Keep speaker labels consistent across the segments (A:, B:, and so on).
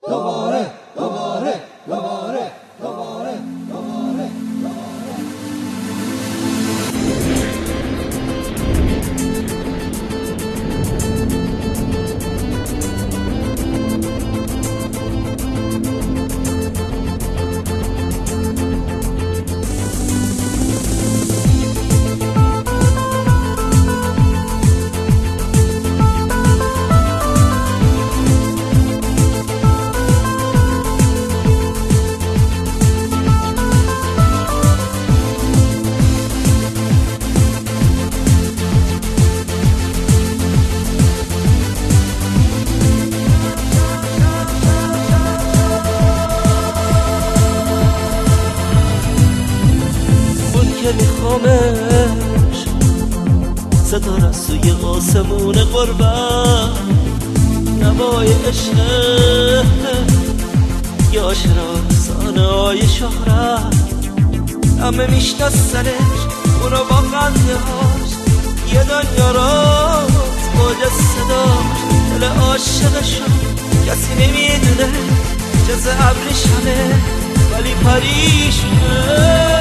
A: میخوامش صدا رسوی آسمون قربت نوای عشق یا آشنا رسانه‌های شهرت همه میشناسنش اونو با خنده هاش یه دنیا راست باج صداش دل عاشقشو کسی نمیدونه جز ابریشمه ولی پریشونه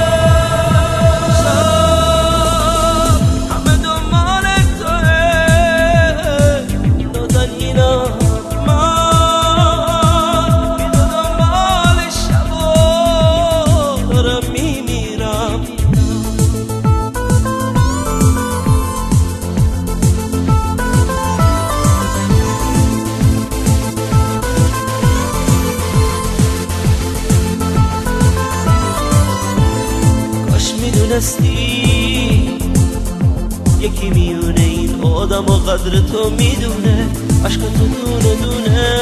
A: یکی میونه این آدم و قدر تو میدونه عشق تو دونه دونه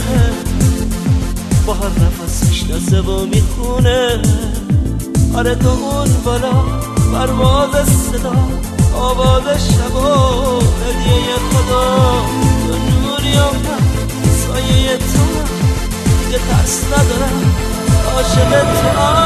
A: با هر نفس میشناسه و میخونه آره تو اون بالا پرواز صدا آواز شب و هدیه خدا تو نوریام سایه تو دیگه ترس ندارم عاشق تو